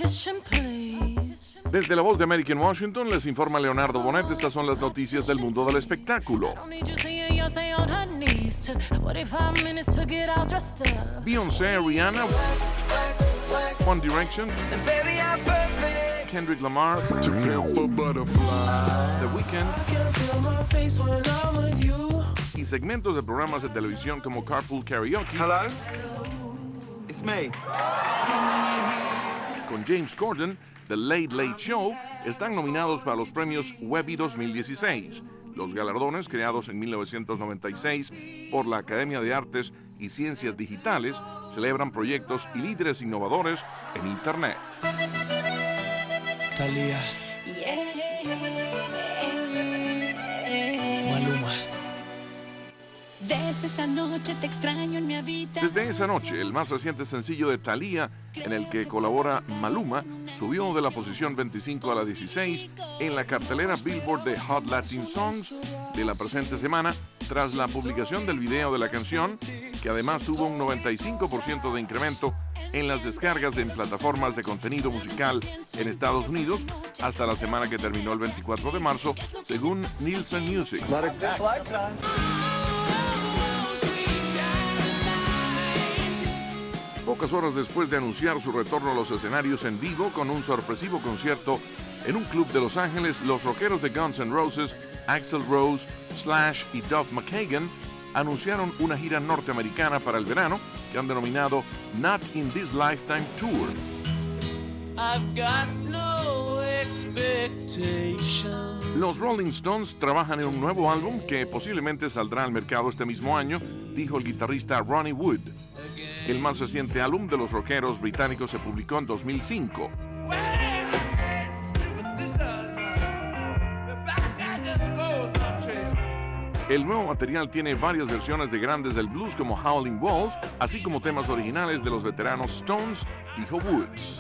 Desde la voz de American Washington les informa Leonardo Bonet. Estas son las noticias del mundo del espectáculo. Beyoncé, Rihanna, One Direction, Kendrick Lamar, The Weeknd y segmentos de programas de televisión como Carpool Karaoke. Hello, it's me. Con James Corden, The Late Late Show, están nominados para los premios Webby 2016, los galardones creados en 1996 por la Academia de Artes y Ciencias Digitales. Celebran proyectos y líderes innovadores en Internet. Thalía. Maluma. Desde esa noche te extraño en mi habitación. Desde esa noche, el más reciente sencillo de Thalía, en el que colabora Maluma, subió de la posición 25 a la 16 en la cartelera Billboard de Hot Latin Songs de la presente semana, tras la publicación del video de la canción, que además tuvo un 95% de incremento en las descargas en plataformas de contenido musical en Estados Unidos hasta la semana que terminó el 24 de marzo, según Nielsen Music. Pocas horas después de anunciar su retorno a los escenarios en vivo con un sorpresivo concierto en un club de Los Ángeles, los rockeros de Guns N' Roses, Axl Rose, Slash y Duff McKagan anunciaron una gira norteamericana para el verano que han denominado Not in This Lifetime Tour. I've got no expectation. Los Rolling Stones trabajan en un nuevo álbum que posiblemente saldrá al mercado este mismo año, dijo el guitarrista Ronnie Wood. El más reciente álbum de los rockeros británicos se publicó en 2005. El nuevo material tiene varias versiones de grandes del blues como Howlin' Wolf, así como temas originales de los veteranos Stones, dijo Woods.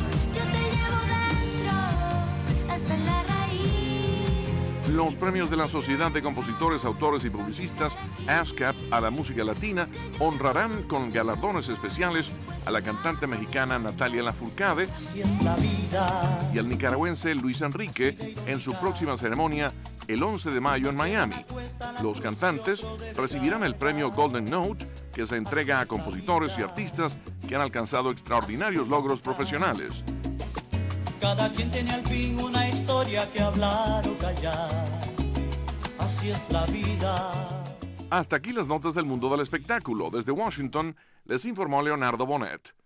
Los premios de la Sociedad de Compositores, Autores y Publicistas, ASCAP, a la música latina, honrarán con galardones especiales a la cantante mexicana Natalia Lafourcade y al nicaragüense Luis Enrique en su próxima ceremonia el 11 de mayo en Miami. Los cantantes recibirán el premio Golden Note, que se entrega a compositores y artistas que han alcanzado extraordinarios logros profesionales. Cada quien tiene al fin una historia que hablar o callar. Así es la vida. Hasta aquí las notas del mundo del espectáculo. Desde Washington les informó Leonardo Bonet.